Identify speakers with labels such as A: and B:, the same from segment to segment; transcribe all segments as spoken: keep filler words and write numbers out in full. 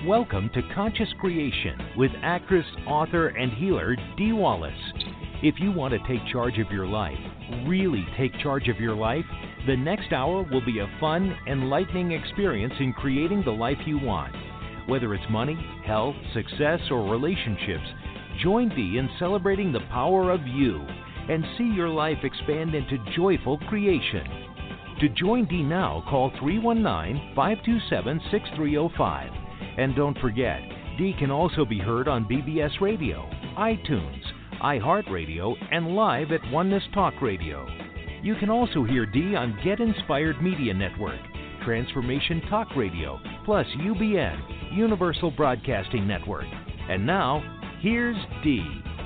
A: Welcome to Conscious Creation with actress, author, and healer Dee Wallace. If you want to take charge of your life, really take charge of your life, the next hour will be a fun, enlightening experience in creating the life you want. Whether it's money, health, success, or relationships, join Dee in celebrating the power of you and see your life expand into joyful creation. To join Dee now, call three one nine, five two seven, six three zero five. And don't forget, Dee can also be heard on B B S Radio, iTunes, iHeartRadio, and live at Oneness Talk Radio. You can also hear Dee on Get Inspired Media Network, Transformation Talk Radio, plus U B N, Universal Broadcasting Network. And now, here's Dee.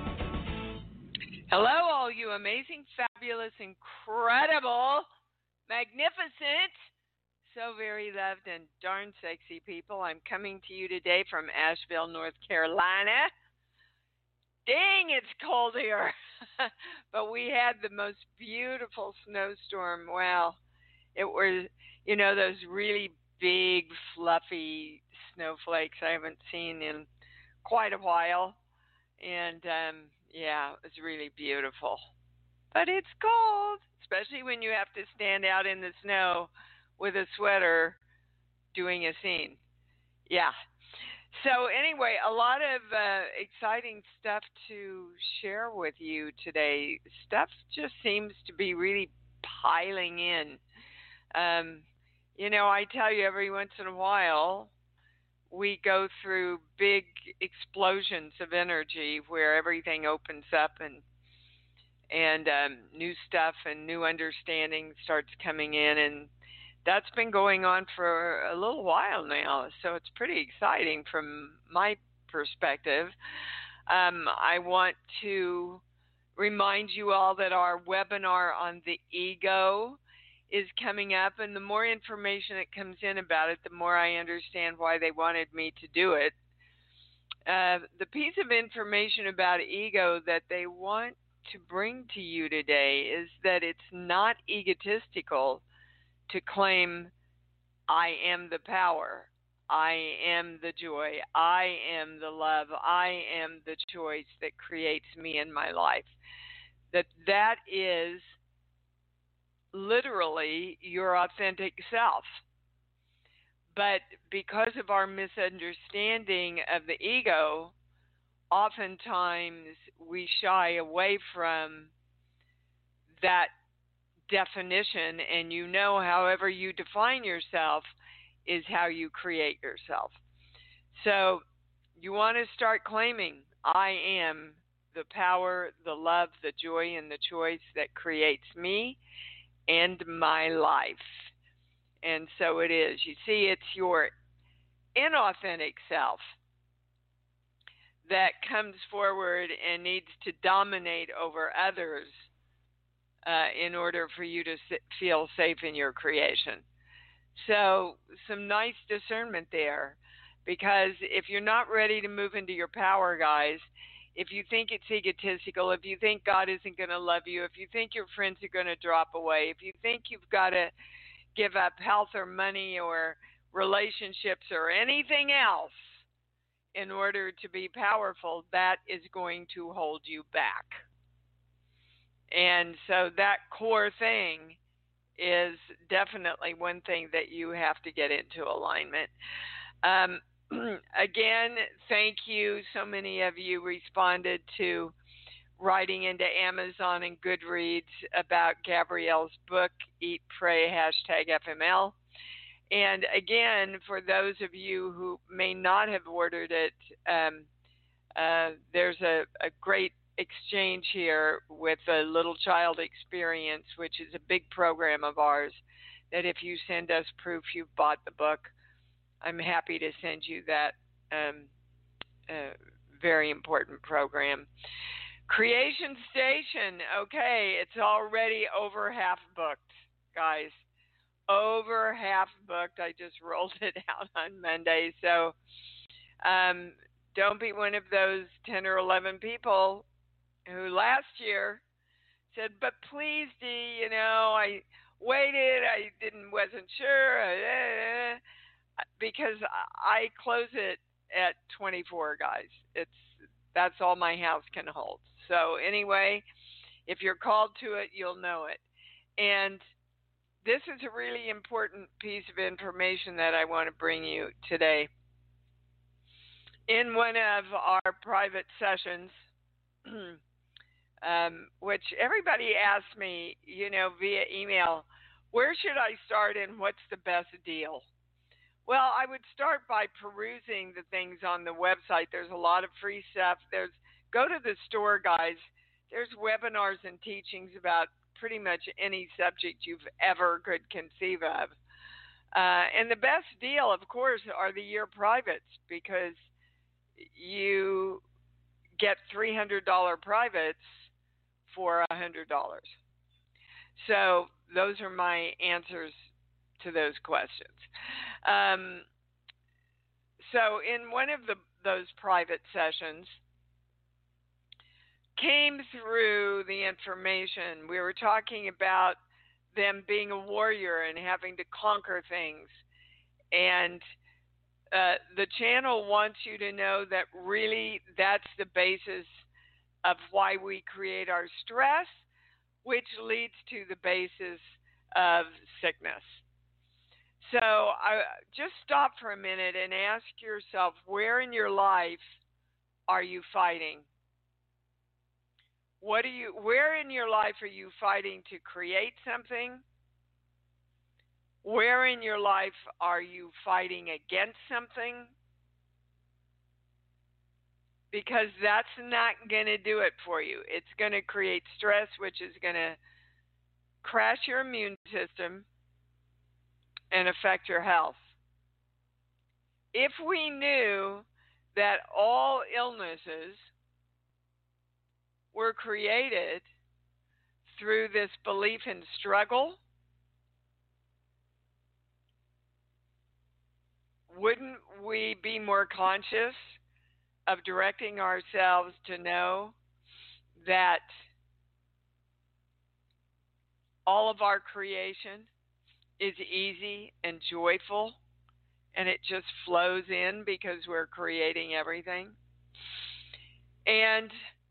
B: Hello, all you amazing, fabulous, incredible, magnificent, so very loved and darn sexy people. I'm coming to you today from Asheville, North Carolina. Dang, it's cold here. But we had the most beautiful snowstorm. Wow. It was, you know, those really big, fluffy snowflakes I haven't seen in quite a while. And, um, yeah, it was really beautiful. But it's cold, especially when you have to stand out in the snow with a sweater doing a scene. Yeah. So anyway, a lot of uh, exciting stuff to share with you today. Stuff just seems to be really piling in. Um, you know, I tell you, every once in a while, we go through big explosions of energy where everything opens up and and um, new stuff and new understanding starts coming in, and that's been going on for a little while now, so it's pretty exciting from my perspective. Um, I want to remind you all that our webinar on the ego is coming up, and the more information that comes in about it, the more I understand why they wanted me to do it. Uh, the piece of information about ego that they want to bring to you today is that it's not egotistical to claim, I am the power, I am the joy, I am the love, I am the choice that creates me in my life. That that is literally your authentic self. But because of our misunderstanding of the ego, oftentimes we shy away from that definition, and you know, however you define yourself is how you create yourself. So you want to start claiming, I am the power, the love, the joy, and the choice that creates me and my life. And so it is. You see, it's your inauthentic self that comes forward and needs to dominate over others uh, in order for you to feel safe in your creation. So some nice discernment there, because if you're not ready to move into your power, guys, if you think it's egotistical, if you think God isn't going to love you, if you think your friends are going to drop away, if you think you've got to give up health or money or relationships or anything else in order to be powerful, that is going to hold you back. And so that core thing is definitely one thing that you have to get into alignment. Um, again, thank you. So many of you responded to writing into Amazon and Goodreads about Gabrielle's book, Eat, Pray, hashtag F M L. And again, for those of you who may not have ordered it, um, uh, there's a, a great exchange here with a Little Child Experience, which is a big program of ours, that if you send us proof you've bought the book, I'm happy to send you that um, uh, very important program. Creation Station, okay, it's already over half booked, guys. Over half booked. I just rolled it out on Monday. So um, don't be one of those ten or eleven people who last year said, but please, Dee, you know, I waited, I didn't, wasn't sure, uh, because I close it at twenty-four, guys. It's that's all my house can hold. So anyway, if you're called to it, you'll know it. And this is a really important piece of information that I want to bring you today. In one of our private sessions, um, which everybody asks me, you know, via email, where should I start and what's the best deal? Well, I would start by perusing the things on the website. There's a lot of free stuff. There's go to the store, guys. There's webinars and teachings about pretty much any subject you've ever could conceive of. Uh, and the best deal, of course, are the year privates, because you get three hundred dollars privates for one hundred dollars. So those are my answers to those questions. Um, so in one of the, those private sessions, came through the information. We were talking about them being a warrior and having to conquer things. And uh, the channel wants you to know that really that's the basis of why we create our stress, which leads to the basis of sickness. So I just stop for a minute and ask yourself, where in your life are you fighting? What are you, where in your life are you fighting to create something? Where in your life are you fighting against something? Because that's not going to do it for you. It's going to create stress, which is going to crash your immune system and affect your health. If we knew that all illnesses were created through this belief in struggle, wouldn't we be more conscious of directing ourselves to know that all of our creation is easy and joyful, and it just flows in because we're creating everything? And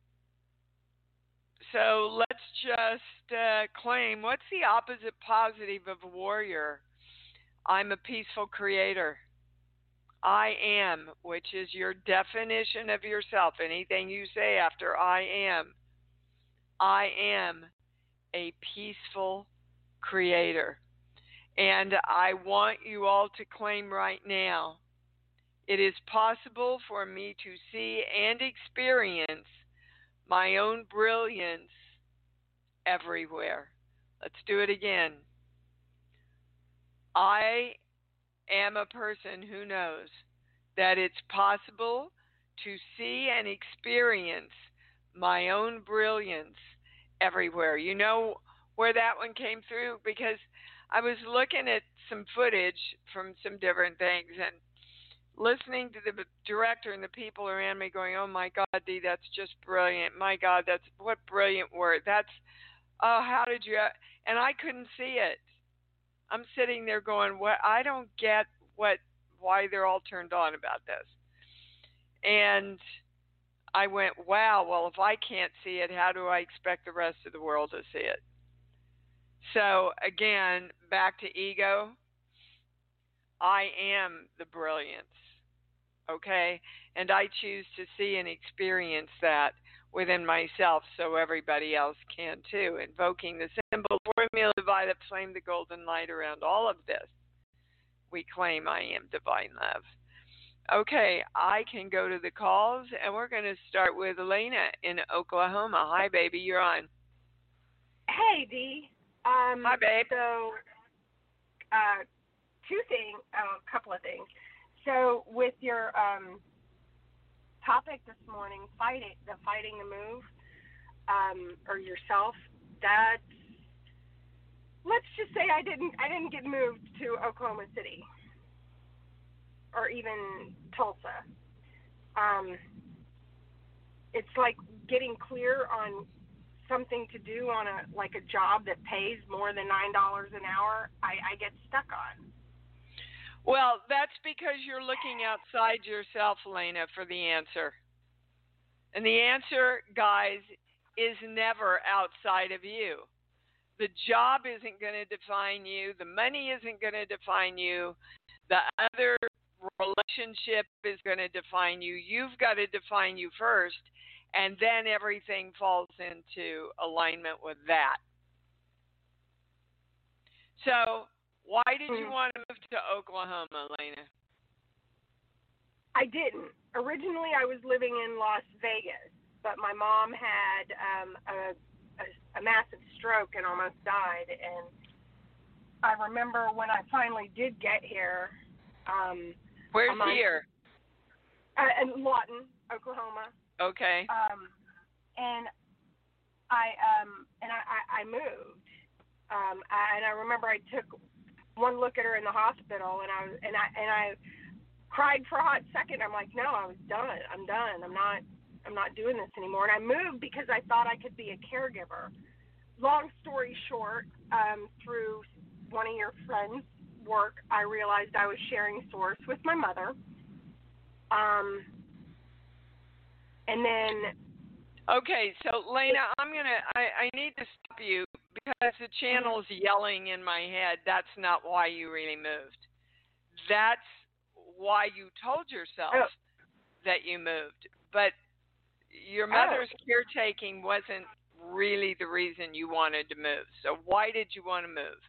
B: so let's just uh, claim, what's the opposite positive of a warrior? I'm a peaceful creator. I am, which is your definition of yourself. Anything you say after I am. I am a peaceful creator. And I want you all to claim right now, it is possible for me to see and experience my own brilliance everywhere. Let's do it again. I am a person who knows that it's possible to see and experience my own brilliance everywhere. You know where that one came through? Because I was looking at some footage from some different things and listening to the director and the people around me going, oh my God, Dee, that's just brilliant. My God, that's what brilliant word. That's, oh, how did you, and I couldn't see it. I'm sitting there going, what? I don't get what, why they're all turned on about this. And I went, wow, well, if I can't see it, how do I expect the rest of the world to see it? So again, back to ego. I am the brilliance, okay? And I choose to see and experience that within myself so everybody else can too. Invoking the symbol formula, violet flame, the golden light around all of this. We claim I am divine love. Okay, I can go to the calls, and we're going to start with Elena in Oklahoma. Hi, baby, you're on.
C: Hey, Dee. Um,
B: Hi, babe.
C: So, uh, two things, oh, a couple of things. So, with your um, topic this morning, fighting the fighting the move, um, or yourself, that's, let's just say I didn't I didn't get moved to Oklahoma City or even Tulsa. Um, it's like getting clear on something to do on a like a job that pays more than nine dollars an hour. I, I get stuck on.
B: Well, that's because you're looking outside yourself, Lena, for the answer. And the answer, guys, is never outside of you. The job isn't going to define you. The money isn't going to define you. The other relationship is going to define you. You've got to define you first, and then everything falls into alignment with that. So, why did you
C: Mm-hmm.
B: want to move to Oklahoma, Lena?
C: I didn't. Originally, I was living in Las Vegas, but my mom had um, a, a, a massive stroke and almost died. And I remember when I finally did get here. Um,
B: Where's
C: month,
B: here?
C: Uh, in Lawton, Oklahoma.
B: Okay.
C: Um, and I um, and I, I, I moved. Um, I, and I remember I took one look at her in the hospital, and I was and I and I. cried for a hot second. I'm like, no, I was done. I'm done. I'm not I'm not doing this anymore. And I moved because I thought I could be a caregiver. Long story short, um, through one of your friends' work, I realized I was sharing source with my mother. Um, and then
B: Okay, so Lena, I'm gonna I, I need to stop you because the channel's yelling in my head. That's not why you really moved. That's why you told yourself
C: oh.
B: that you moved. But your mother's oh. caretaking wasn't really the reason you wanted to move. So why did you want to move?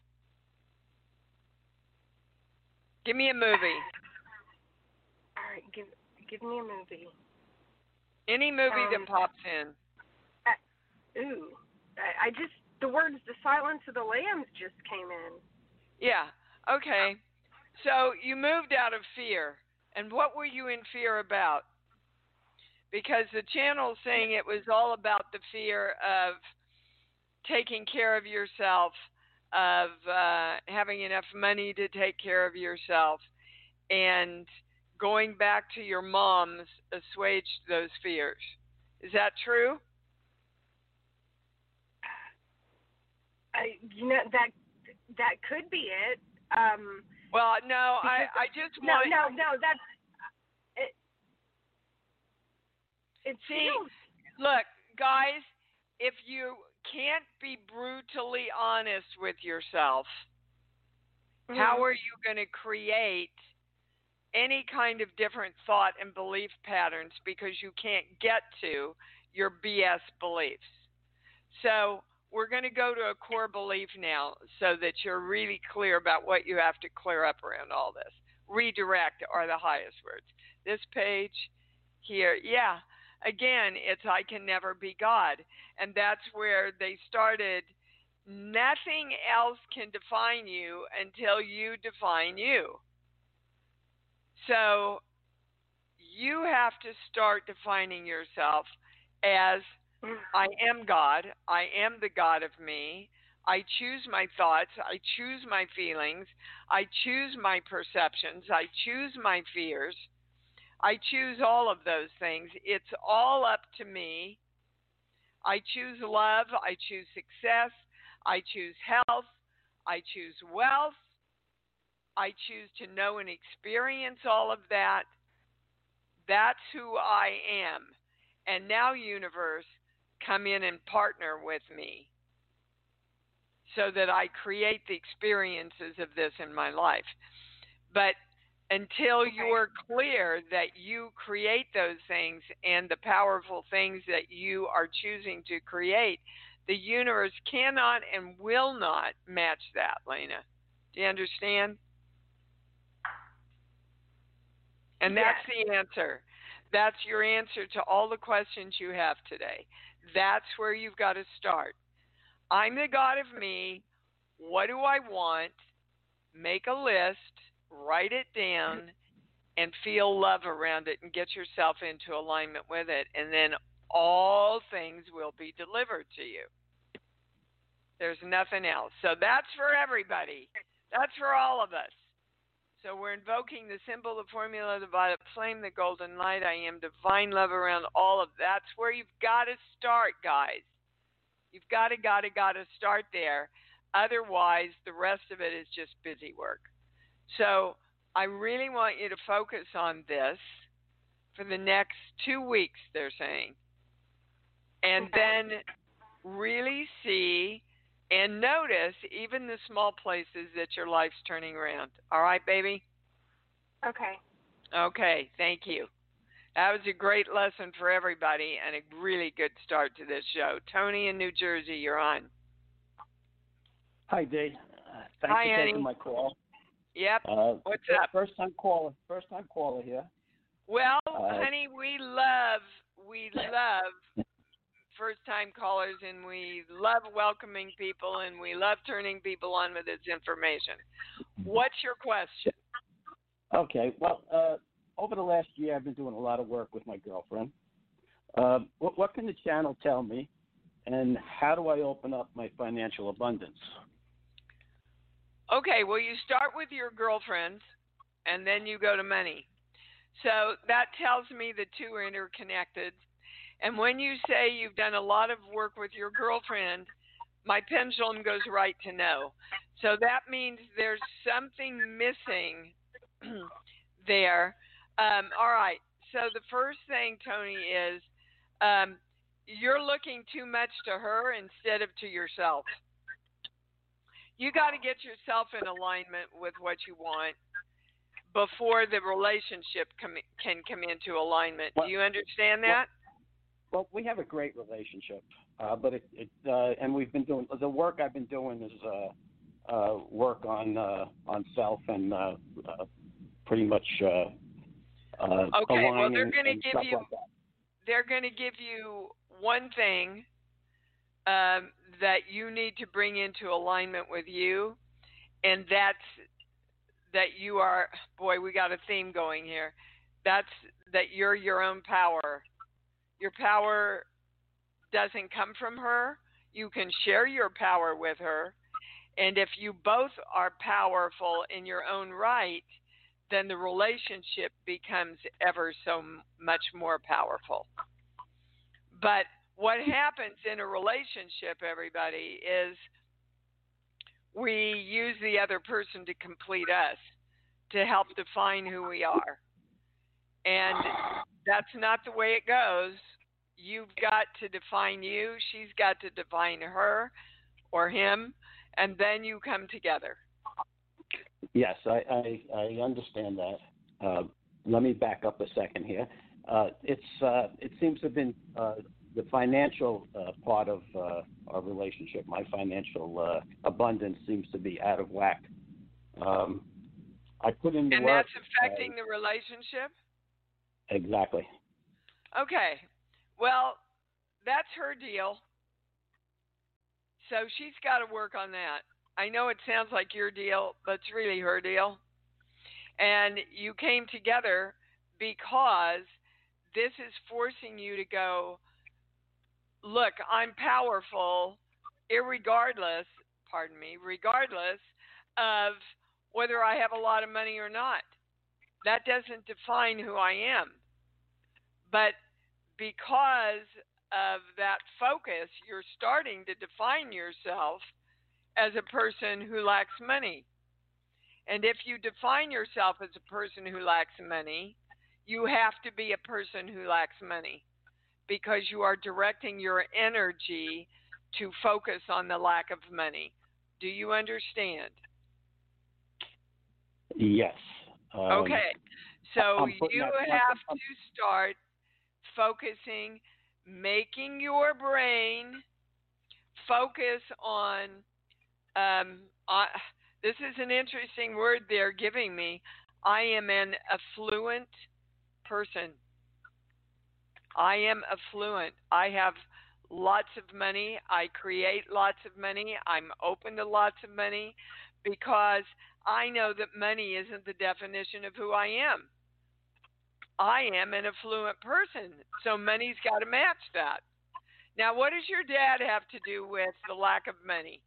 B: Give me a movie.
C: All right, give give me a movie.
B: Any movie
C: um,
B: that pops in.
C: Uh, ooh, I, I just the words "The Silence of the Lambs" just came in.
B: Yeah. Okay. So you moved out of fear. And what were you in fear about? Because the channel's saying it was all about the fear of taking care of yourself, of uh, having enough money to take care of yourself, and going back to your mom's assuaged those fears. Is that true?
C: I, you know, that that could be it. Um,
B: well, no, I, I just
C: no,
B: want...
C: No, no, no, that's... It, it
B: See,
C: feels...
B: look, guys, if you can't be brutally honest with yourself, mm-hmm. how are you going to create any kind of different thought and belief patterns because you can't get to your B S beliefs? So we're going to go to a core belief now so that you're really clear about what you have to clear up around all this. Redirect are the highest words. This page here, yeah, again, it's I can never be God. And that's where they started. Nothing else can define you until you define you. So you have to start defining yourself as I am God. I am the God of me. I choose my thoughts. I choose my feelings. I choose my perceptions. I choose my fears. I choose all of those things. It's all up to me. I choose love. I choose success. I choose health. I choose wealth. I choose to know and experience all of that. That's who I am. And now, universe, come in and partner with me so that I create the experiences of this in my life. But until
C: okay.
B: you're clear that you create those things and the powerful things that you are choosing to create, the universe cannot and will not match that, Lena. Do you understand? And that's yes. the answer. That's your answer to all the questions you have today. That's where you've got to start. I'm the God of me. What do I want? Make a list, write it down, and feel love around it and get yourself into alignment with it. And then all things will be delivered to you. There's nothing else. So that's for everybody. That's for all of us. So we're invoking the symbol, the formula, the violet flame, the golden light. I am divine love around all of that. That's where you've got to start, guys. You've got to, got to, got to start there. Otherwise, the rest of it is just busy work. So I really want you to focus on this for the next two weeks, they're saying. And
C: Okay.
B: then really see and notice even the small places that your life's turning around. All right, baby?
C: Okay.
B: Okay, thank you. That was a great lesson for everybody and a really good start to this show. Tony in New Jersey, you're on.
D: Hi, Dee. Uh, thanks
B: Hi,
D: for
B: honey.
D: taking my call.
B: Yep.
D: Uh,
B: What's
D: first,
B: up?
D: First time caller. First time caller here.
B: Well,
D: Uh,
B: honey, we love, we love first-time callers, and we love welcoming people, and we love turning people on with this information. What's your question?
D: Okay. Well, uh, over the last year, I've been doing a lot of work with my girlfriend. Uh, what, what can the channel tell me, and how do I open up my financial abundance?
B: Okay, well, you start with your girlfriend, and then you go to money. So that tells me the two are interconnected. And when you say you've done a lot of work with your girlfriend, my pendulum goes right to no. So that means there's something missing there. Um, all right. So the first thing, Tony, is um, you're looking too much to her instead of to yourself. You got to get yourself in alignment with what you want before the relationship com- can come into alignment.
D: Well,
B: Do you understand that?
D: Well, we have a great relationship, uh, but it, it uh, and we've been doing the work I've been doing is uh, uh, work on uh, on self and uh, uh, pretty much uh, uh,
B: okay. Well, they're
D: aligning
B: going to
D: and
B: give
D: stuff
B: you
D: like that.
B: they're going to give you one thing um, that you need to bring into alignment with you, and that's that you are. Boy, we got a theme going here. That's that you're your own power. Your power doesn't come from her. You can share your power with her. And if you both are powerful in your own right, then the relationship becomes ever so much more powerful. But what happens in a relationship, everybody, is we use the other person to complete us, to help define who we are. And that's not the way it goes. You've got to define you. She's got to define her or him, and then you come together.
D: Yes, I, I, I understand that. Uh, let me back up a second here. Uh, it's uh, it seems to have been uh, the financial uh, part of uh, our relationship. My financial uh, abundance seems to be out of whack. Um, I put in the
B: and
D: work.
B: that's affecting uh, the relationship?
D: Exactly.
B: Okay. Well, that's her deal. So she's got to work on that. I know it sounds like your deal, but it's really her deal. And you came together because this is forcing you to go, look, I'm powerful, irregardless, pardon me, regardless of whether I have a lot of money or not. That doesn't define who I am. But because of that focus, you're starting to define yourself as a person who lacks money. And if you define yourself as a person who lacks money, you have to be a person who lacks money because you are directing your energy to focus on the lack of money. Do you understand?
D: Yes. Um,
B: okay. So you
D: that,
B: have
D: I'm,
B: to start focusing, making your brain focus on, um, uh, this is an interesting word they're giving me. I am an affluent person. I am affluent. I have lots of money. I create lots of money. I'm open to lots of money because I know that money isn't the definition of who I am. I am an affluent person, so money's got to match that. Now, what does your dad have to do with the lack of money?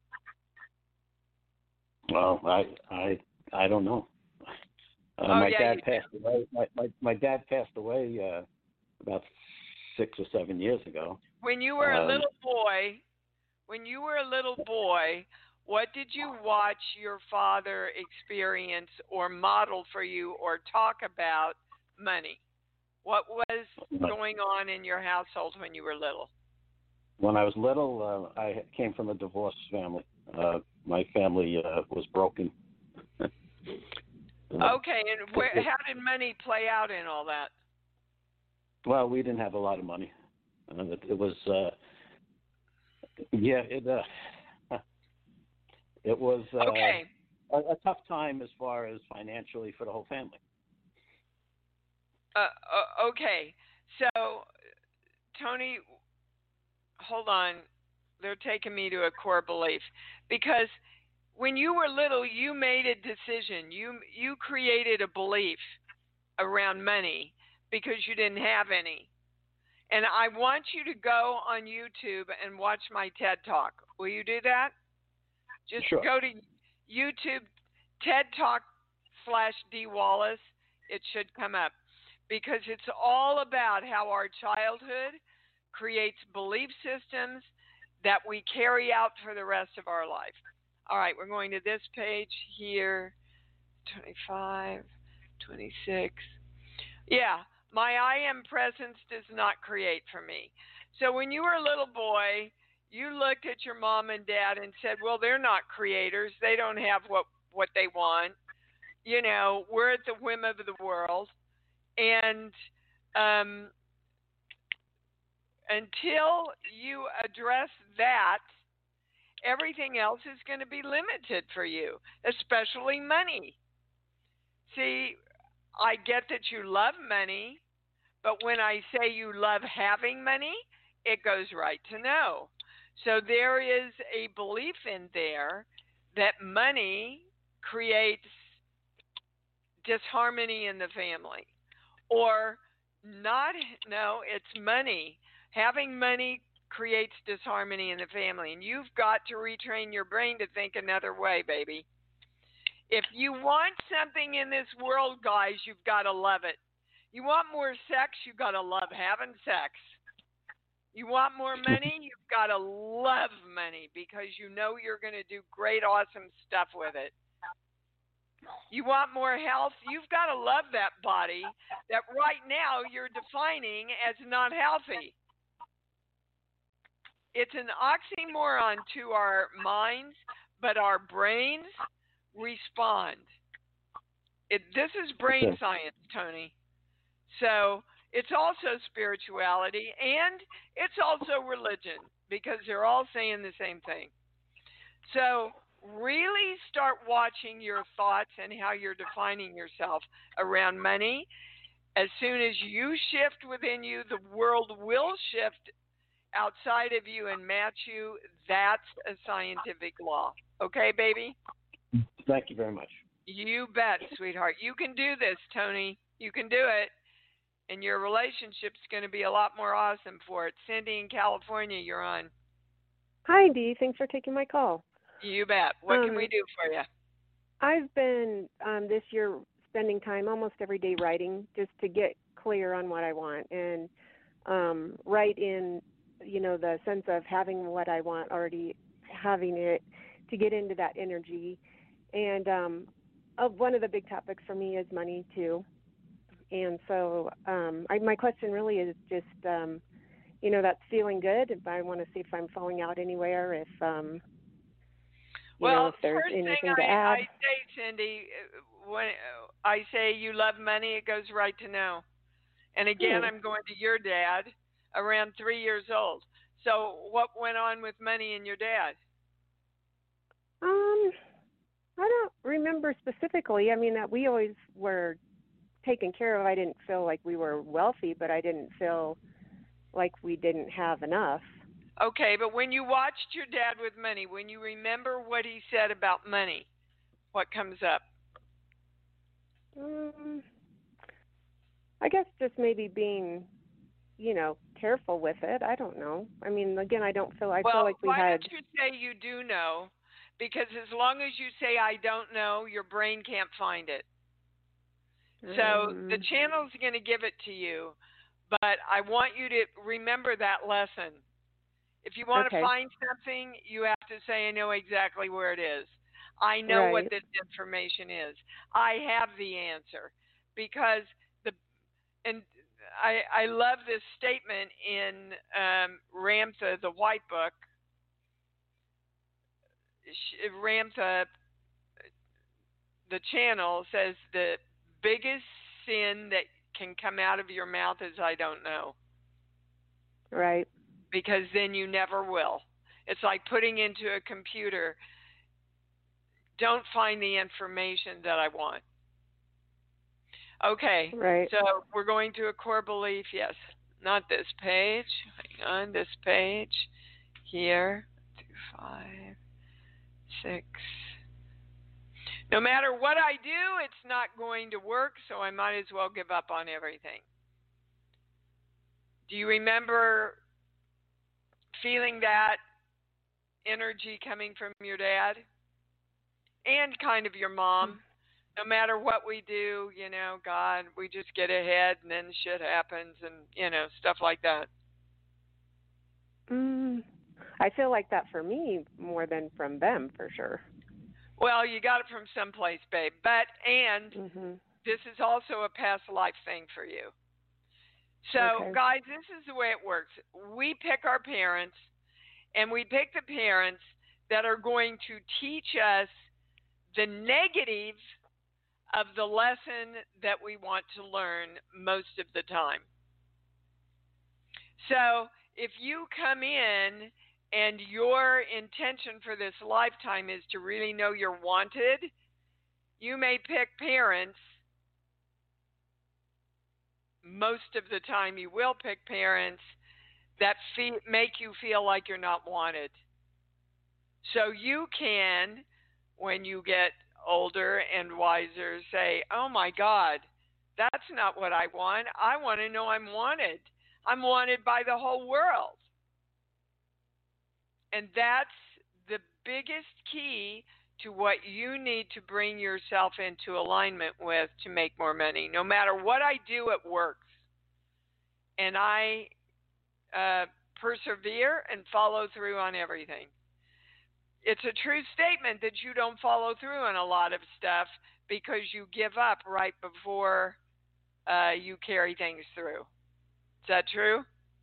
D: Well, I I I don't know. Uh,
B: oh,
D: my
B: yeah,
D: dad passed do. away. My, my my dad passed away uh, about six or seven years ago.
B: When you were
D: um,
B: a little boy, when you were a little boy, What did you watch your father experience or model for you or talk about money? What was going on in your household when you were little?
D: When I was little, uh, I came from a divorced family. Uh, my family uh, was broken.
B: Okay, and where, how did money play out in all that?
D: Well, we didn't have a lot of money. Uh, it, it was, uh, yeah, it uh, it was uh,
B: okay.
D: a, a tough time as far as financially for the whole family.
B: Uh, uh, okay, so Tony, hold on. They're taking me to a core belief because when you were little, you made a decision. You you created a belief around money because you didn't have any. And I want you to go on YouTube and watch my TED Talk. Will you do that? Just
D: Sure.
B: go to YouTube, TED Talk slash D Wallace. It should come up because it's all about how our childhood creates belief systems that we carry out for the rest of our life. All right, we're going to this page here, twenty-five, twenty-six. Yeah, my I am presence does not create for me. So when you were a little boy, you looked at your mom and dad and said, well, they're not creators. They don't have what, what they want. You know, we're at the whim of the world. And um, until you address that, everything else is going to be limited for you, especially money. See, I get that you love money, but when I say you love having money, it goes right to no. So there is a belief in there that money creates disharmony in the family. Or not, no, it's money. Having money creates disharmony in the family. And you've got to retrain your brain to think another way, baby. If you want something in this world, guys, you've got to love it. You want more sex, you've got to love having sex. You want more money, you've got to love money because you know you're going to do great, awesome stuff with it. You want more health, you've got to love that body that right now you're defining as not healthy. It's an oxymoron to our minds, but our brains respond. It, this is brain
D: Okay.
B: science, Tony. So it's also spirituality and it's also religion because they're all saying the same thing. So really start watching your thoughts and how you're defining yourself around money. As soon as you shift within you, the world will shift outside of you and match you. That's a scientific law. Okay, baby?
D: Thank you very much.
B: You bet, sweetheart. You can do this, Tony. You can do it. And your relationship's going to be a lot more awesome for it. Cindy in California, you're on.
E: Hi, Dee. Thanks for taking my call.
B: You bet. What
E: um,
B: can we do for you?
E: I've been um, this year spending time almost every day writing just to get clear on what I want and um, write in, you know, the sense of having what I want, already having it, to get into that energy. And um, uh, one of the big topics for me is money, too. And so um, I, my question really is just, um, you know, that's feeling good. If I want to see if I'm falling out anywhere, if, um, you
B: well,
E: know, if there's
B: first
E: anything
B: thing
E: to
B: I,
E: add.
B: I say, Cindy, when I say you love money, it goes right to no. And again,
E: Hmm.
B: I'm going to your dad, around three years old. So what went on with money and your dad?
E: Um, I don't remember specifically. I mean, that we always were taken care of. I didn't feel like we were wealthy, but I didn't feel like we didn't have enough.
B: Okay, but when you watched your dad with money, when you remember what he said about money, what comes up?
E: Um, I guess just maybe being, you know, careful with it. I don't know. I mean, again, I don't feel, I
B: well,
E: feel like we
B: why
E: had.
B: don't you say you do know? Because as long as you say I don't know, your brain can't find it. So
E: um,
B: the channel's going to give it to you, but I want you to remember that lesson. If you want
E: Okay.
B: to find something, you have to say, I know exactly where it is. I know
E: Right.
B: what this information is. I have the answer. Because the, and I, I love this statement in um, Ramtha, the White Book. Ramtha, the channel, says the biggest sin that can come out of your mouth is I don't know.
E: Right.
B: Because then you never will. It's like putting into a computer, don't find the information that I want. Okay,
E: Right.
B: so we're going to a core belief. Yes, not this page. Hang on, this page. Here, two, five, six. No matter what I do, it's not going to work, so I might as well give up on everything. Do you remember feeling that energy coming from your dad and kind of your mom? No matter what we do, you know, God, we just get ahead and then shit happens and, you know, stuff like that.
E: Mm, I feel like that for me more than from them, for sure.
B: Well, you got it from someplace, babe. But, and
E: Mm-hmm.
B: this is also a past life thing for you. So,
E: Okay.
B: guys, this is the way it works. We pick our parents, and we pick the parents that are going to teach us the negative of the lesson that we want to learn most of the time. So, if you come in and your intention for this lifetime is to really know you're wanted, you may pick parents. Most of the time you will pick parents that fe- make you feel like you're not wanted. So you can, when you get older and wiser, say, oh my God, that's not what I want. I want to know I'm wanted. I'm wanted by the whole world. And that's the biggest key to what you need to bring yourself into alignment with to make more money. No matter what I do, it works. And I uh, persevere and follow through on everything. It's a true statement that you don't follow through on a lot of stuff because you give up right before uh, you carry things through. Is that true?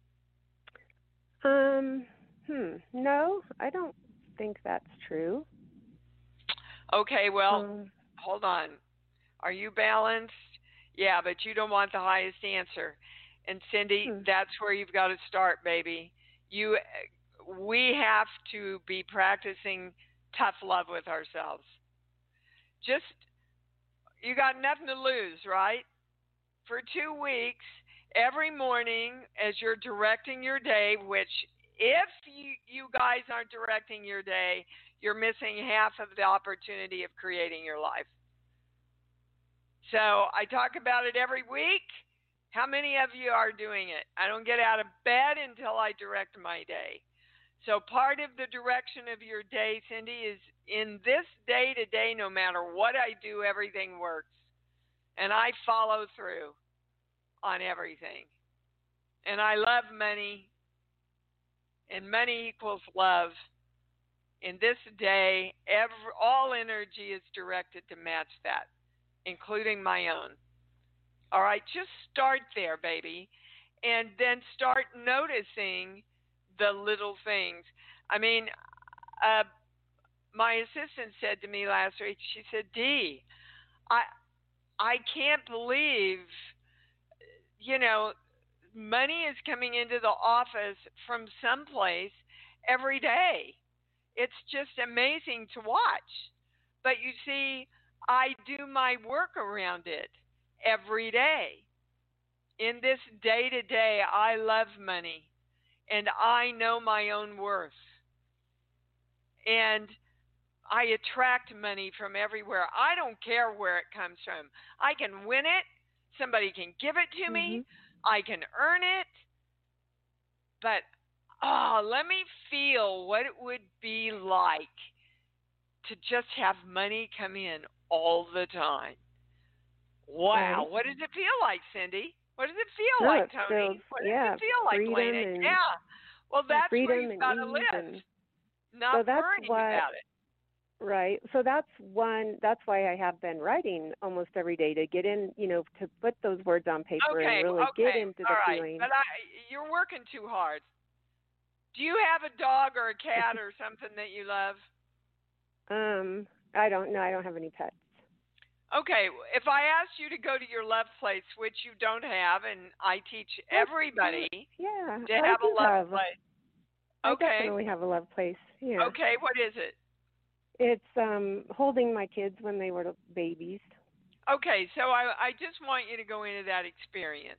E: Um, hmm, no, I don't think that's true.
B: Okay, well,
E: Um,
B: hold on. Are you balanced? Yeah, but you don't want the highest answer. And Cindy,
E: hmm.
B: that's where you've got to start, baby. You, we have to be practicing tough love with ourselves. Just, you got nothing to lose, right? For two weeks, every morning as you're directing your day, which if you, you guys aren't directing your day, you're missing half of the opportunity of creating your life. So I talk about it every week. How many of you are doing it? I don't get out of bed until I direct my day. So part of the direction of your day, Cindy, is in this day-to-day, no matter what I do, everything works. And I follow through on everything. And I love money. And money equals love. In this day, every, all energy is directed to match that, including my own. All right, just start there, baby, and then start noticing the little things. I mean, uh, my assistant said to me last week, she said, Dee, I, I can't believe, you know, money is coming into the office from someplace every day. It's just amazing to watch. But you see, I do my work around it every day. In this day-to-day, I love money, and I know my own worth. And I attract money from everywhere. I don't care where it comes from. I can win it. Somebody can give it to
E: Mm-hmm.
B: me. I can earn it. But, oh, let me feel what it would be like to just have money come in all the time. Wow.
E: Right.
B: What does it feel like, Cindy? What does it feel
E: No,
B: like,
E: it
B: Tony?
E: feels,
B: What does
E: yeah,
B: it feel like,
E: freedom
B: Lena?
E: and
B: Yeah. Well, that's
E: freedom
B: where you've
E: and
B: got to
E: ease.
B: live.
E: And
B: Not
E: so that's
B: worrying
E: what,
B: about it.
E: Right. So that's one, that's why I have been writing almost every day, to get in, you know, to put those words on paper
B: Okay,
E: and really
B: okay,
E: get into the
B: all right.
E: feeling.
B: But I, you're working too hard. Do you have a dog or a cat or something that you love?
E: Um, I don't know. I don't have any pets.
B: Okay, if I asked you to go to your love place, which you don't have, and I teach everybody
E: yeah,
B: to
E: I
B: have a
E: do
B: love
E: have.
B: place.
E: I
B: Okay.
E: definitely have a love place. Yeah.
B: Okay, what is it?
E: It's um holding my kids when they were babies.
B: Okay, so I I just want you to go into that experience.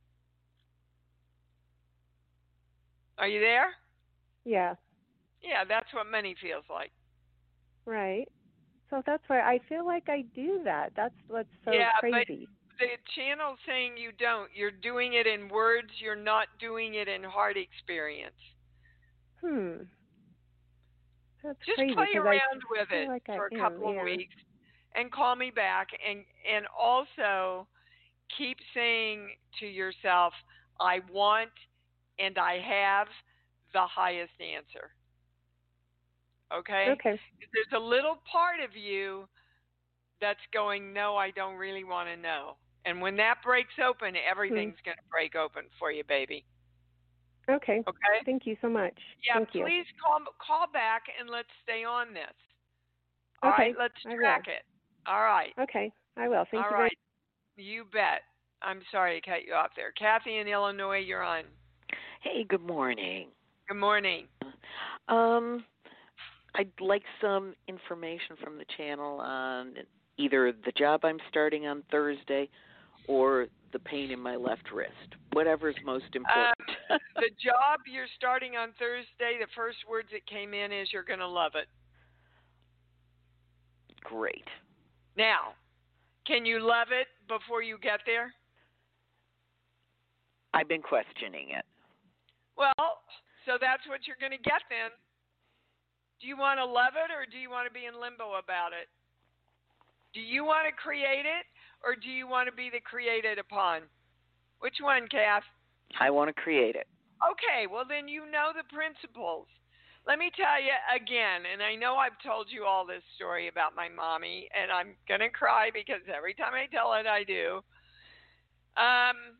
B: Are you there?
E: Yeah.
B: Yeah, that's what money feels like.
E: Right. So that's why I feel like I do that. That's what's so
B: yeah,
E: crazy.
B: But the channel's saying you don't. You're doing it in words. You're not doing it in heart experience.
E: Hmm. That's
B: Just
E: crazy,
B: play
E: 'cause
B: around
E: I
B: with it
E: like
B: for a
E: I
B: couple
E: am,
B: of
E: yeah.
B: weeks and call me back, and and also keep saying to yourself, I want and I have the highest answer. Okay?
E: Okay.
B: There's a little part of you that's going, no, I don't really want to know. And when that breaks open, everything's
E: hmm.
B: going to break open for you, baby.
E: Okay.
B: Okay?
E: Thank you so much.
B: Yeah,
E: Thank you.
B: please call call back and let's stay on this. All
E: Okay.
B: right, let's
E: I
B: track
E: will.
B: it. All right.
E: Okay. I will. Thank
B: All
E: you
B: right. You bet. I'm sorry to cut you off there. Kathy in Illinois, you're on.
F: Hey, good morning.
B: Good morning.
F: Um, I'd like some information from the channel on either the job I'm starting on Thursday or the pain in my left wrist. Whatever's most important.
B: Um, the job you're starting on Thursday, the first words that came in is you're going to love it.
F: Great.
B: Now, can you love it before you get there?
F: I've been questioning it.
B: Well, so that's what you're going to get then. Do you want to love it or do you want to be in limbo about it? Do you want to create it or do you want to be the created upon? Which one, Kath?
F: I want to create it.
B: Okay, well then you know the principles. Let me tell you again, and I know I've told you all this story about my mommy, and I'm going to cry because every time I tell it, I do. Um,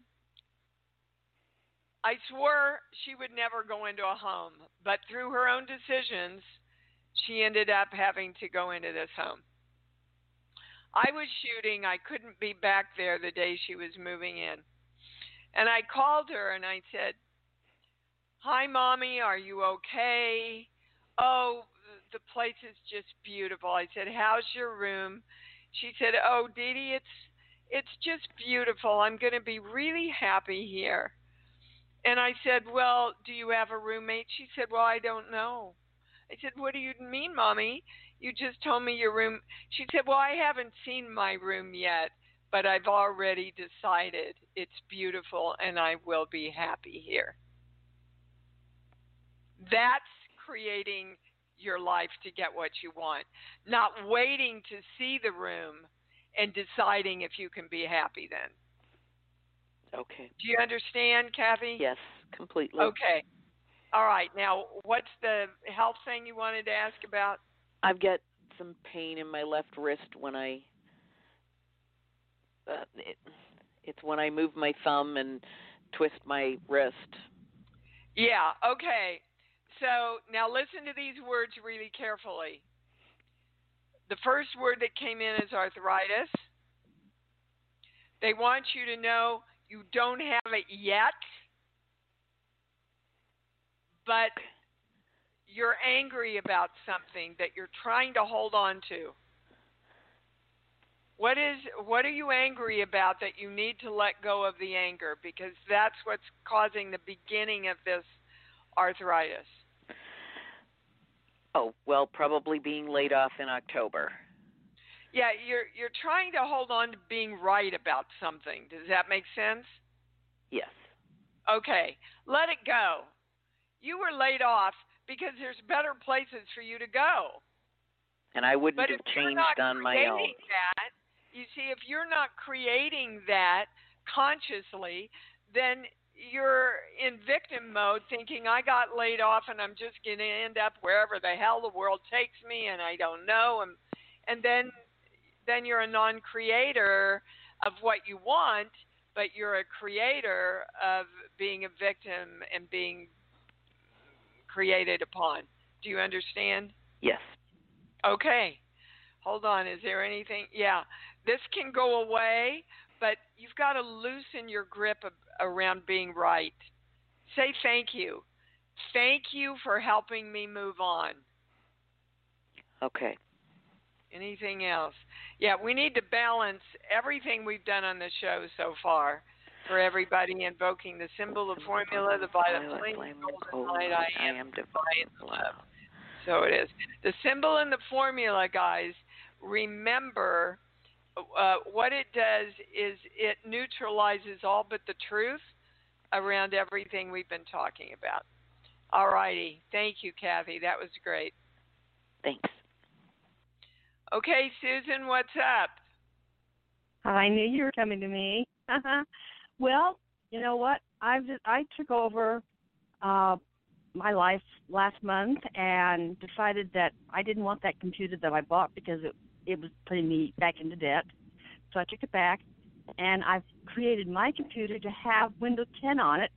B: I swore she would never go into a home, but through her own decisions, she ended up having to go into this home. I was shooting. I couldn't be back there the day she was moving in. And I called her and I said, hi, Mommy, are you okay? Oh, the place is just beautiful. I said, how's your room? She said, oh, Dee Dee, it's, it's just beautiful. I'm going to be really happy here. And I said, well, do you have a roommate? She said, well, I don't know. I said, what do you mean, Mommy? You just told me your room. She said, well, I haven't seen my room yet, but I've already decided it's beautiful and I will be happy here. That's creating your life to get what you want, not waiting to see the room and deciding if you can be happy then.
F: Okay.
B: Do you understand, Kathy?
F: Yes, completely.
B: Okay. All right. Now, what's the health thing you wanted to ask about?
F: I've got some pain in my left wrist when I uh, it, it's when I move my thumb and twist my wrist.
B: Yeah, okay. So now listen to these words really carefully. The first word that came in is arthritis. They want you to know you don't have it yet, but you're angry about something that you're trying to hold on to. What is what are you angry about that you need to let go of the anger? Because that's what's causing the beginning of this arthritis.
F: Oh, well, probably being laid off in October.
B: Yeah, you're you're trying to hold on to being right about something. Does that make sense?
F: Yes.
B: Okay, let it go. You were laid off because there's better places for you to go.
F: And I wouldn't
B: but
F: have
B: if you're
F: changed
B: not
F: on my own.
B: That, you see, if you're not creating that consciously, then you're in victim mode, thinking I got laid off and I'm just going to end up wherever the hell the world takes me, and I don't know. And and then then you're a non-creator of what you want, but you're a creator of being a victim and being created upon. Do you understand?
F: Yes.
B: Okay. Hold on. Is there anything? Yeah. This can go away, but you've got to loosen your grip of, around being right. Say thank you. Thank you for helping me move on.
F: Okay.
B: Anything else? Yeah, we need to balance everything we've done on the show so far. For everybody, invoking the symbol, the formula, the violet flame, golden light, I am divine love. So it is. The symbol and the formula, guys, remember uh, what it does is it neutralizes all but the truth around everything we've been talking about. All righty. Thank you, Kathy. That was great.
F: Thanks.
B: Okay, Susan, what's up?
G: I knew you were coming to me. Well, you know what? I just, I took over uh, my life last month and decided that I didn't want that computer that I bought because it it was putting me back into debt. So I took it back, and I've created my computer to have Windows ten on it.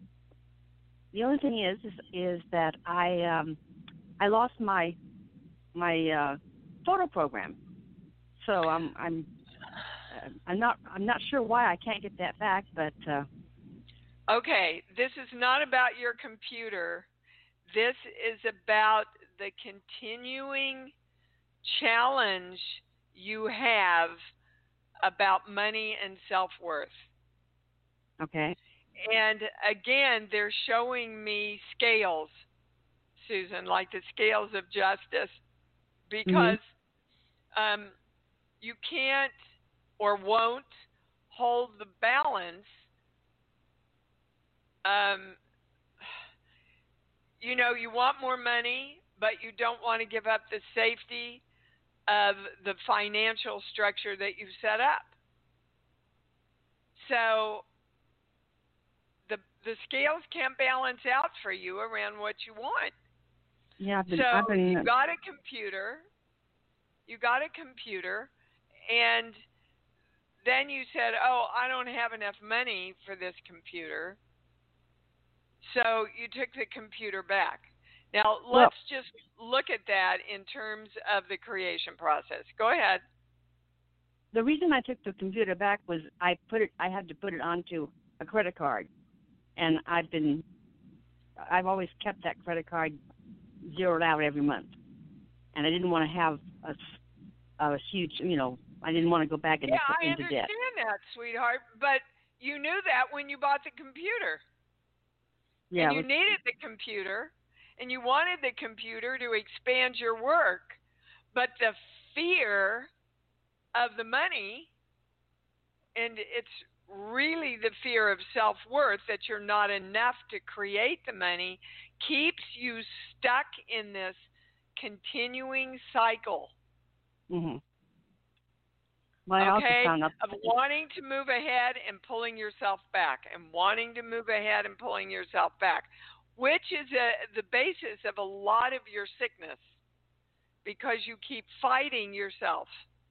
G: The only thing is, is, is that I um, I lost my my uh, photo program, so I'm I'm. I'm not. I'm not sure why I can't get that back, but. Uh,
B: okay, this is not about your computer. This is about the continuing challenge you have about money and self-worth.
G: Okay.
B: And again, they're showing me scales, Susan, like the scales of justice, because mm-hmm. um, you can't or won't hold the balance. Um, you know, you want more money, but you don't want to give up the safety of the financial structure that you've set up. So the the scales can't balance out for you around what you want.
G: Yeah, I've been,
B: so
G: I've been,
B: you got a computer, you got a computer, and then you said, oh, I don't have enough money for this computer. So you took the computer back. Now, let's well, just look at that in terms of the creation process. Go ahead.
G: The reason I took the computer back was I put it. I had to put it onto a credit card, and I've been, I've always kept that credit card zeroed out every month, and I didn't want to have a, a huge, you know, I didn't want to go back into,
B: yeah,
G: into debt.
B: Yeah, I understand that, sweetheart, but you knew that when you bought the computer.
G: Yeah,
B: and you
G: was,
B: needed the computer, and you wanted the computer to expand your work, but the fear of the money, and it's really the fear of self-worth that you're not enough to create the money, keeps you stuck in this continuing cycle.
G: Mm-hmm. Well, I
B: okay,
G: also found out
B: of wanting to move ahead and pulling yourself back, and wanting to move ahead and pulling yourself back, which is a, the basis of a lot of your sickness, because you keep fighting yourself.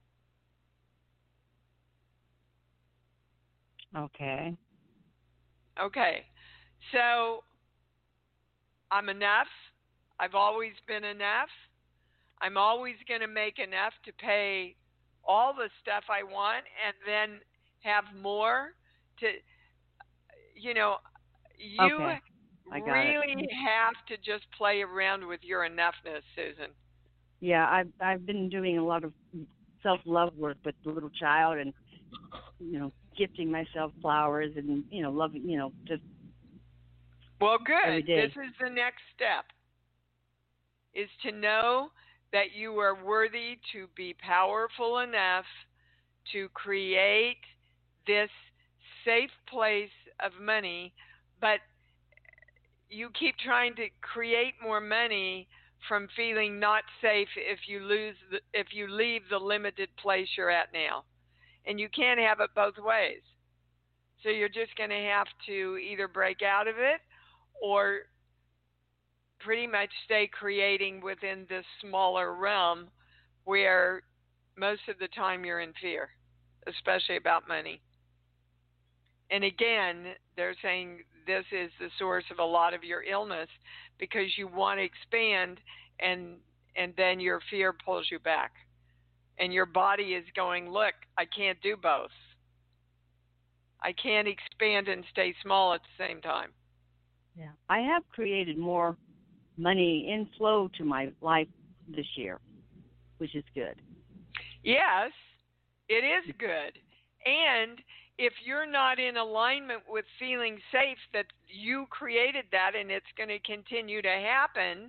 G: Okay.
B: Okay. So I'm enough. I've always been enough. I'm always going to make enough to pay all the stuff I want, and then have more to, you know, you
G: okay.
B: really
G: it.
B: have to just play around with your enoughness, Susan.
G: Yeah, I've I've been doing a lot of self-love work with the little child, and you know, gifting myself flowers, and you know, loving, you know, just.
B: Well, good.
G: Every day.
B: This is the next step, is to know that you are worthy to be powerful enough to create this safe place of money, but you keep trying to create more money from feeling not safe if you lose the, if you leave the limited place you're at now. And you can't have it both ways. So you're just going to have to either break out of it or pretty much stay creating within this smaller realm where most of the time you're in fear, especially about money. And again, they're saying this is the source of a lot of your illness because you want to expand and and then your fear pulls you back. And your body is going, look, I can't do both. I can't expand and stay small at the same time.
G: Yeah. I have created more money inflow to my life this year, which is good.
B: Yes, it is good. And if you're not in alignment with feeling safe that you created that and it's going to continue to happen,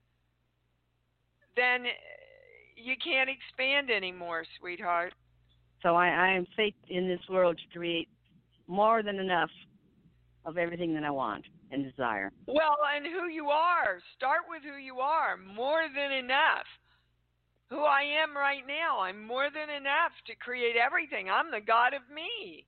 B: then you can't expand anymore, sweetheart.
G: So I, I am faith in this world to create more than enough of everything that I want and desire.
B: Well, and who you are. Start with who you are. More than enough. Who I am right now. I'm more than enough to create everything. I'm the God of me.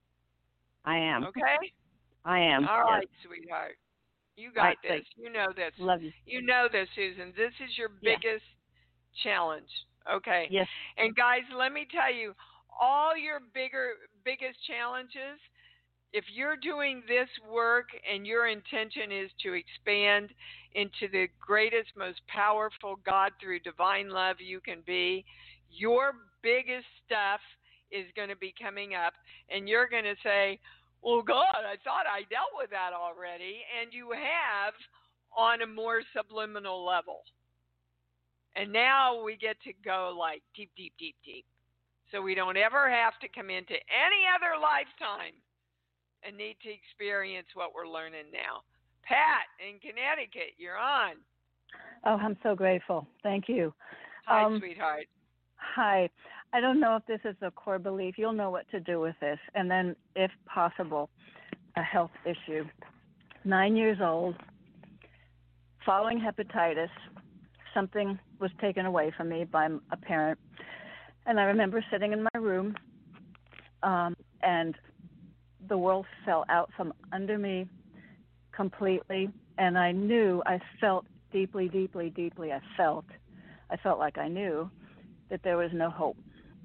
G: I am.
B: Okay?
G: I am.
B: All right,
G: yes.
B: sweetheart. You got
G: right,
B: this.
G: thanks.
B: You know this.
G: Love you.
B: You know this, Susan. This is your
G: Yeah.
B: biggest challenge. Okay.
G: Yes.
B: And guys, let me tell you, all your bigger, biggest challenges, if you're doing this work and your intention is to expand into the greatest, most powerful God through divine love you can be, your biggest stuff is going to be coming up, and you're going to say, well, God, I thought I dealt with that already, and you have on a more subliminal level. And now we get to go like deep, deep, deep, deep. So we don't ever have to come into any other lifetime and need to experience what we're learning now. Pat in Connecticut, you're on.
H: Oh, I'm so grateful. Thank you.
B: Hi,
H: um,
B: sweetheart.
H: Hi. I don't know if this is a core belief. You'll know what to do with this. And then, if possible, a health issue. Nine years old, following hepatitis, something was taken away from me by a parent. And I remember sitting in my room, um, and the world fell out from under me completely. And I knew, I felt deeply, deeply, deeply, I felt, I felt like I knew that there was no hope.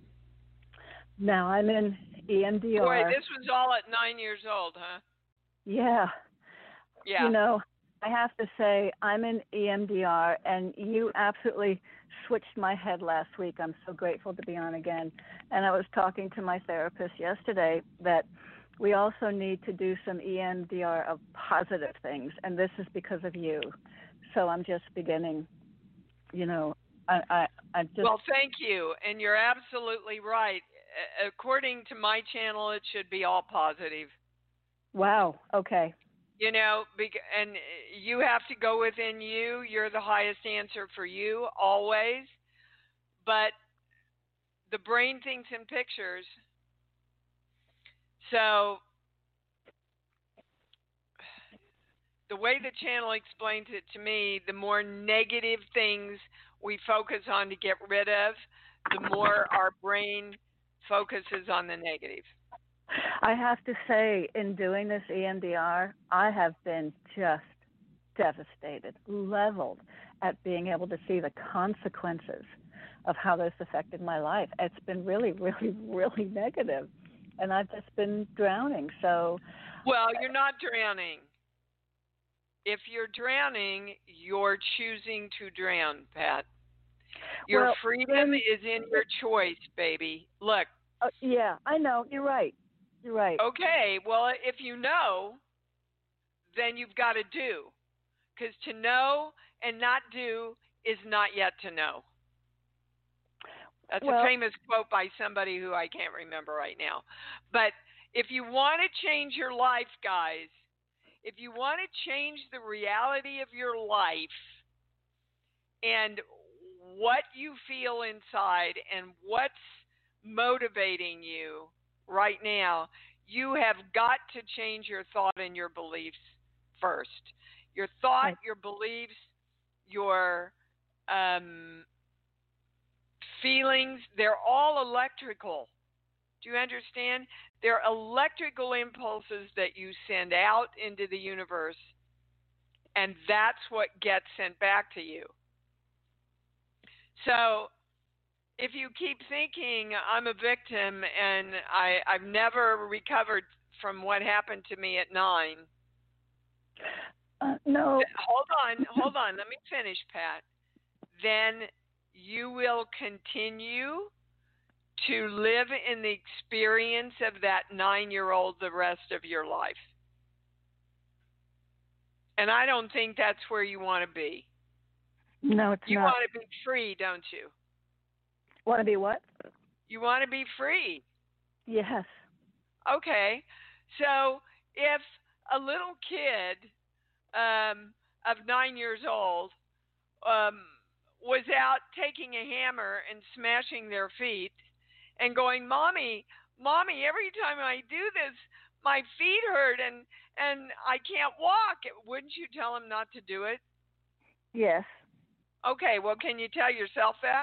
H: Now I'm in E M D R.
B: Boy, this was all at nine years old, huh?
H: Yeah.
B: Yeah.
H: You know, I have to say I'm in E M D R, and you absolutely switched my head last week. I'm so grateful to be on again. And I was talking to my therapist yesterday that we also need to do some E M D R of positive things, and this is because of you. So I'm just beginning, you know, I, I, I just...
B: Well, thank you, and you're absolutely right. According to my channel, it should be all positive.
H: Wow, okay.
B: You know, and you have to go within you. You're the highest answer for you, always. But the brain thinks in pictures. So the way the channel explains it to me, the more negative things we focus on to get rid of, the more our brain focuses on the negative.
H: I have to say, in doing this E M D R, I have been just devastated, leveled at being able to see the consequences of how this affected my life. It's been really, really, really negative, and I've just been drowning. So,
B: well, you're not drowning. If you're drowning, you're choosing to drown, Pat. Your
H: well,
B: freedom is in your choice, baby. Look.
H: Uh, yeah, I know. You're right. You're right.
B: Okay, well, if you know, then you've got to do. Because to know and not do is not yet to know. That's
H: well,
B: a famous quote by somebody who I can't remember right now. But if you want to change your life, guys, if you want to change the reality of your life and what you feel inside and what's motivating you right now, you have got to change your thought and your beliefs first. Your thought,
H: right.
B: your beliefs, your um, feelings, they're all electrical. Do you understand? They're electrical impulses that you send out into the universe, and that's what gets sent back to you. So if you keep thinking I'm a victim and I, I've never recovered from what happened to me at nine.
H: Uh, no.
B: Hold on, hold on. Let me finish, Pat. Then you will continue to live in the experience of that nine-year-old the rest of your life. And I don't think that's where you want to be.
H: No, it's
B: you
H: not.
B: You want to be free, don't you?
H: Want to be what?
B: You want to be free.
H: Yes.
B: Okay. So if a little kid um, of nine years old um, was out taking a hammer and smashing their feet and going, Mommy, Mommy, every time I do this, my feet hurt and, and I can't walk, wouldn't you tell him not to do it?
H: Yes.
B: Okay, well, can you tell yourself that?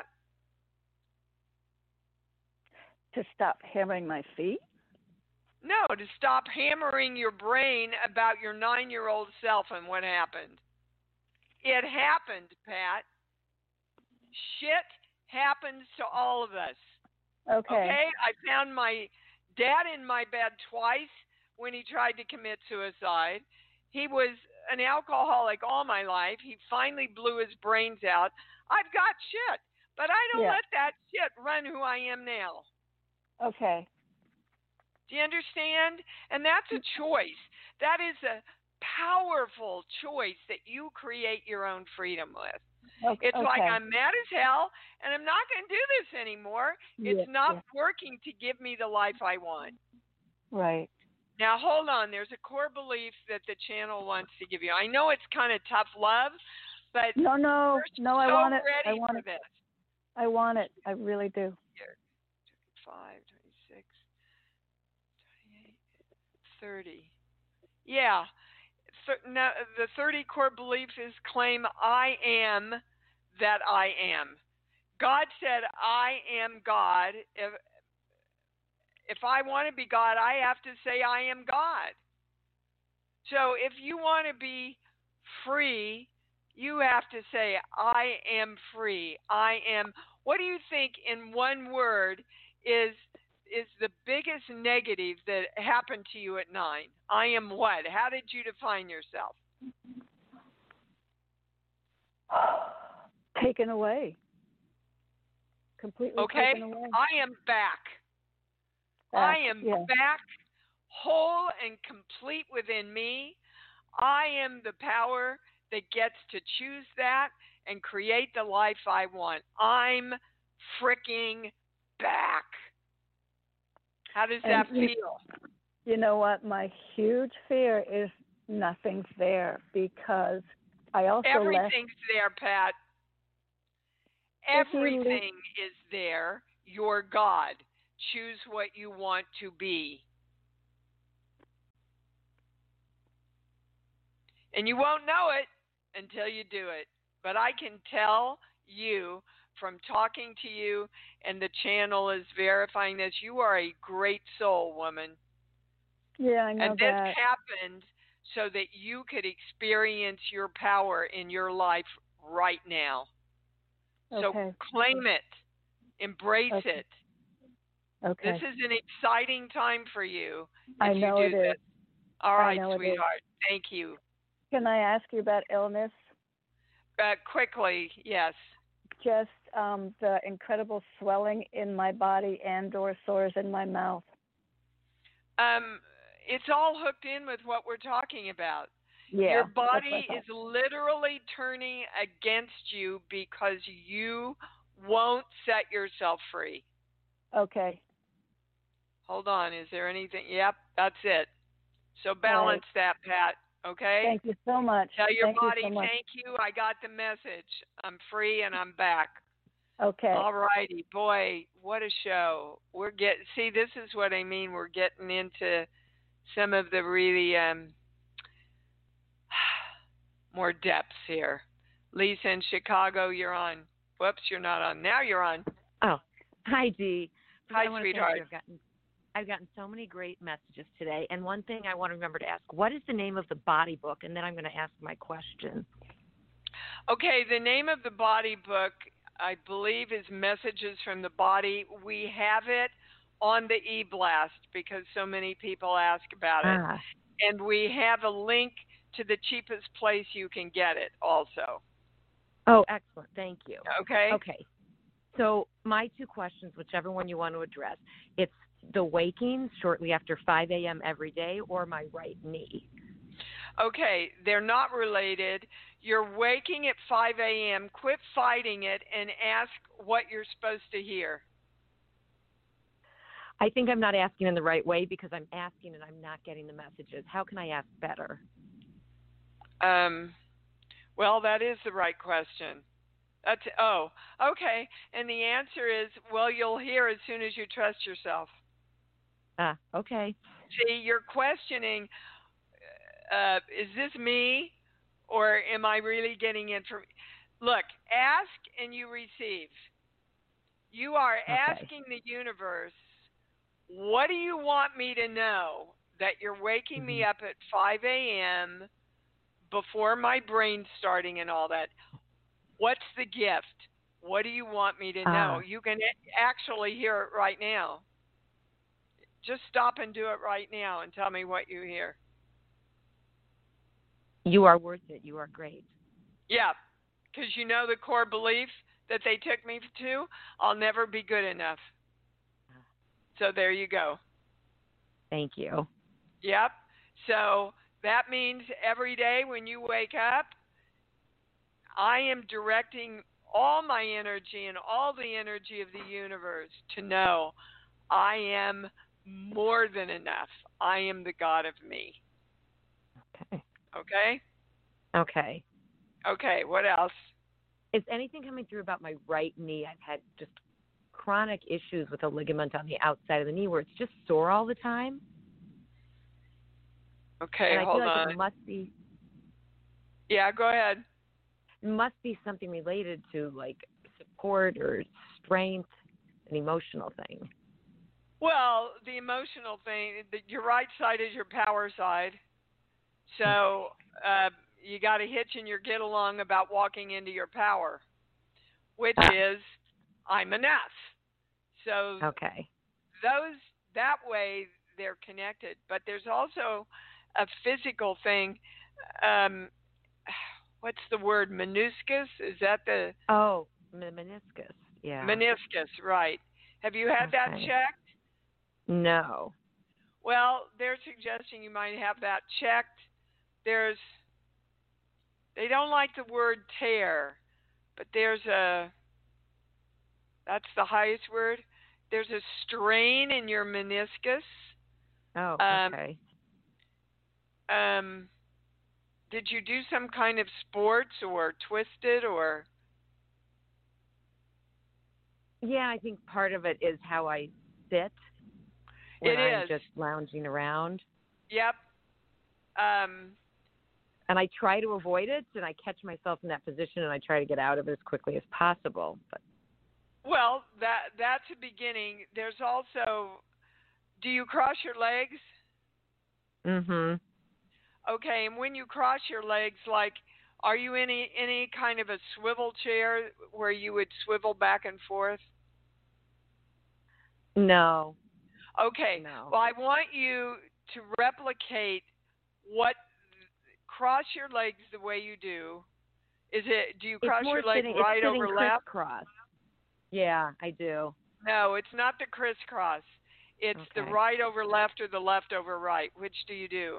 H: To stop hammering my feet?
B: No, to stop hammering your brain about your nine-year-old self and what happened. It happened, Pat. Shit happens to all of us.
H: Okay.
B: Okay? I found my dad in my bed twice when he tried to commit suicide. He was an alcoholic all my life. He finally blew his brains out. I've got shit, but I don't
H: yeah.
B: let that shit run who I am now.
H: Okay.
B: Do you understand? And that's a choice. That is a powerful choice that you create your own freedom with.
H: Okay.
B: It's like I'm mad as hell and I'm not going to do this anymore. It's
H: yeah.
B: not
H: yeah.
B: working to give me the life I want.
H: Right.
B: Now, hold on. There's a core belief that the channel wants to give you. I know it's kind of tough love, but
H: no, no, no. I
B: so
H: want it.
B: Ready
H: I want
B: for
H: it.
B: This.
H: I want it. I really do.
B: Here, twenty-five, twenty-six, twenty-eight, thirty. Yeah. No, the thirty core belief is claim I am that I am. God said I am God. If, if I want to be God, I have to say I am God. So if you want to be free, you have to say I am free. I am. What do you think in one word is is the biggest negative that happened to you at nine? I am what? How did you define yourself?
H: Taken away. Completely
B: okay?
H: taken away.
B: I am back.
H: back.
B: I am
H: yeah.
B: back, whole and complete within me. I am the power that gets to choose that and create the life I want. I'm freaking back. How does that
H: and
B: feel?
H: You know what? My huge fear is nothing's there because I also
B: Everything's
H: left...
B: there, Pat. Everything is there. You're God. Choose what you want to be. And you won't know it until you do it. But I can tell you from talking to you, and the channel is verifying this, you are a great soul, woman.
H: Yeah, I know
B: and this
H: that.
B: happened so that you could experience your power in your life right now.
H: Okay.
B: So claim it. Embrace
H: okay.
B: it.
H: Okay.
B: This is an exciting time for you.
H: I know
B: you do
H: it
B: this.
H: is.
B: All right,
H: I know
B: sweetheart. Thank you.
H: Can I ask you about illness?
B: Uh, quickly, yes.
H: Just um, the incredible swelling in my body and or sores in my mouth.
B: Um, it's all hooked in with what we're talking about.
H: Yeah,
B: Your body is literally turning against you because you won't set yourself free.
H: Okay.
B: Hold on. Is there anything? Yep, that's it. So balance
H: right.
B: that, Pat. Okay?
H: Thank you so much.
B: Tell your
H: thank
B: body,
H: you so
B: thank you. I got the message. I'm free and I'm back.
H: Okay.
B: All righty. Boy, what a show. We're get see, this is what I mean. We're getting into some of the really um, more depths here. Lisa in Chicago, you're on. Whoops, you're not on. Now you're on.
I: Oh, hi, Dee.
B: Hi,
I: I want
B: sweetheart.
I: To I've gotten I've gotten so many great messages today. And one thing I want to remember to ask, what is the name of the body book? And then I'm going to ask my question.
B: Okay, the name of the body book, I believe, is Messages from the Body. We have it on the e-blast because so many people ask about it.
I: Ah.
B: And we have a link to the cheapest place you can get it also.
I: Oh, excellent. Thank you.
B: Okay.
I: Okay. So my two questions, whichever one you want to address, it's the waking shortly after five a.m. every day or my right knee.
B: Okay, they're not related. You're waking at five a.m. Quit fighting it and ask what you're supposed to hear.
I: I think I'm not asking in the right way because I'm asking and I'm not getting the messages. How can I ask better?
B: Um, well, that is the right question. That's, oh, okay. And the answer is, well, you'll hear as soon as you trust yourself.
I: Ah, okay.
B: See, you're questioning, uh, is this me or am I really getting information? Look, ask and you receive. You are
I: Okay.
B: asking the universe, what do you want me to know that you're waking
I: Mm-hmm.
B: me up at five a.m. before my brain's starting and all that? What's the gift? What do you want me to know?
I: Uh,
B: You can actually hear it right now. Just stop and do it right now and tell me what you hear.
I: You are worth it. You are great.
B: Yeah, because you know the core belief that they took me to, I'll never be good enough. So there you go.
I: Thank you.
B: Yep. So that means every day when you wake up, I am directing all my energy and all the energy of the universe to know I am more than enough. I am the God of me.
I: Okay.
B: Okay?
I: Okay.
B: Okay, what else?
I: Is anything coming through about my right knee? I've had just chronic issues with a ligament on the outside of the knee where it's just sore all the time.
B: Okay,
I: and I
B: hold
I: feel like
B: on.
I: it must be
B: Yeah, go ahead.
I: it must be something related to like support or strength, an emotional thing.
B: Well, the emotional thing, the, your right side is your power side. So uh, you got a hitch in your get along about walking into your power, which
I: Ah.
B: is I'm enough. So
I: Okay.
B: those that way they're connected. But there's also a physical thing. Um, what's the word? Meniscus? Is that the
I: Oh, meniscus. Yeah.
B: meniscus? Right. Have you had that
I: Okay.
B: checked?
I: No.
B: Well, they're suggesting you might have that checked. There's, they don't like the word tear, but there's a, that's the highest word. There's a strain in your meniscus.
I: Oh,
B: Um,
I: okay.
B: Um, did you do some kind of sports or twisted or?
I: Yeah, I think part of it is how I sit when
B: It
I: I'm
B: is.
I: just lounging around.
B: Yep. Um,
I: And I try to avoid it, and I catch myself in that position, and I try to get out of it as quickly as possible. But
B: well, that that's a beginning. There's also, do you cross your legs?
I: mhm.
B: Okay, and when you cross your legs, like, are you in any, any kind of a swivel chair where you would swivel back and forth?
I: No.
B: Okay.
I: No.
B: Well, I want you to replicate what, cross your legs the way you do. Is it, do you cross
I: it's more
B: your legs
I: sitting,
B: right
I: it's sitting
B: over left?
I: crisscross. Yeah, I do.
B: No, it's not the crisscross. It's the
I: Okay.
B: right over left or the left over right. Which do you do?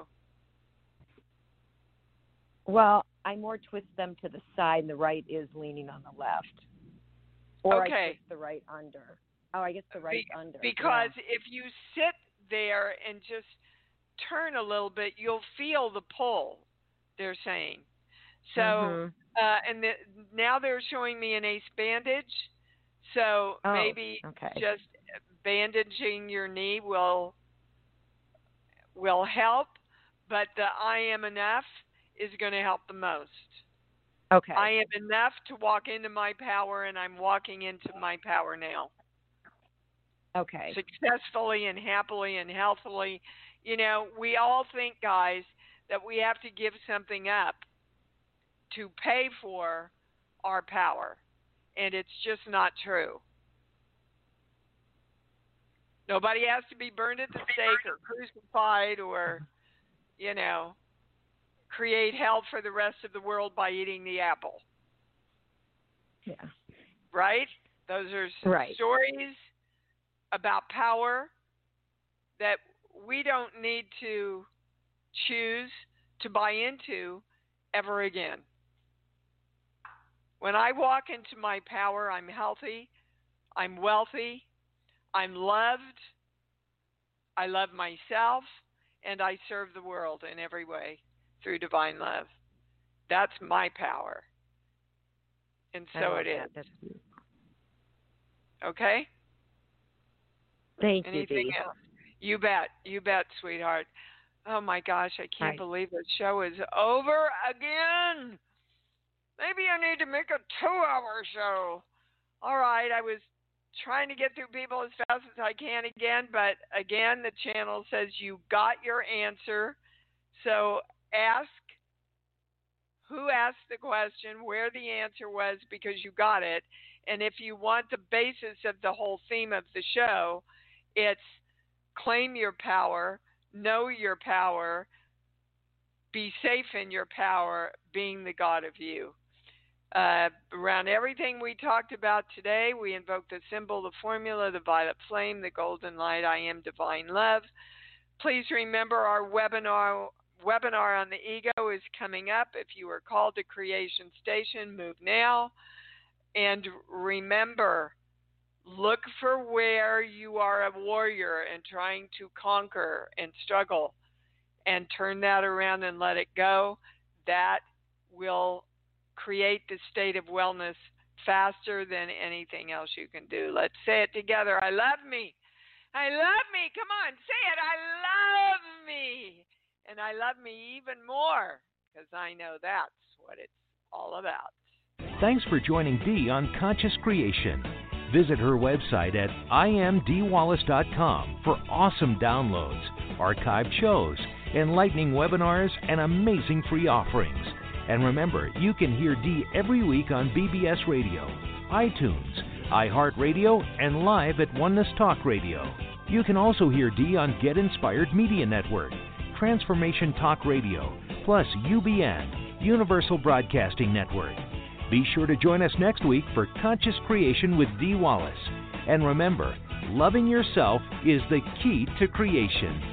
I: Well, I more twist them to the side, and the right is leaning on the left. Or
B: Okay.
I: I twist the right under. Oh, I guess the right
B: Be-
I: under.
B: Because
I: yeah.
B: if you sit there and just turn a little bit, you'll feel the pull, they're saying. So,
I: Mhm.
B: uh, and the, now they're showing me an ace bandage. So
I: Oh,
B: maybe
I: okay.
B: just bandaging your knee will will help, but the I am enough is going to help the most.
I: Okay.
B: I am enough to walk into my power, and I'm walking into my power now.
I: Okay.
B: successfully and happily and healthily. You know, we all think, guys, that we have to give something up to pay for our power, and it's just not true. Nobody has to be burned at the stake or crucified or, you know, create hell for the rest of the world by eating the apple.
I: Yeah.
B: Right? Those are
I: right.
B: stories about power that we don't need to choose to buy into ever again. When I walk into my power, I'm healthy, I'm wealthy, I'm loved, I love myself, and I serve the world in every way through divine love. That's my power. And so it is.
I: That.
B: Okay?
I: Thank
B: Anything
I: you, Dee.
B: else? You bet. You bet, sweetheart. Oh, my gosh. I can't right. believe the show is over again. Maybe I need to make a two-hour show. All right. I was trying to get through people as fast as I can again, but again, the channel says you got your answer. So ask who asked the question, where the answer was, because you got it. And if you want the basis of the whole theme of the show, it's claim your power, know your power, be safe in your power, being the God of you. Uh, around everything we talked about today, we invoke the symbol, the formula, the violet flame, the golden light, I am divine love. Please remember our webinar webinar on the ego is coming up. If you are called to Creation Station, move now. And remember, look for where you are a warrior and trying to conquer and struggle, and turn that around and let it go. That will create the state of wellness faster than anything else you can do. Let's say it together. I love me. I love me. Come on, say it. I love me. And I love me even more because I know that's what it's all about.
A: Thanks for joining Dee on Conscious Creation. Visit her website at I am dee wallace dot com for awesome downloads, archived shows, enlightening webinars, and amazing free offerings. And remember, you can hear Dee every week on B B S Radio, iTunes, iHeartRadio, and live at Oneness Talk Radio. You can also hear Dee on Get Inspired Media Network, Transformation Talk Radio, plus U B N, Universal Broadcasting Network. Be sure to join us next week for Conscious Creation with Dee Wallace. And remember, loving yourself is the key to creation.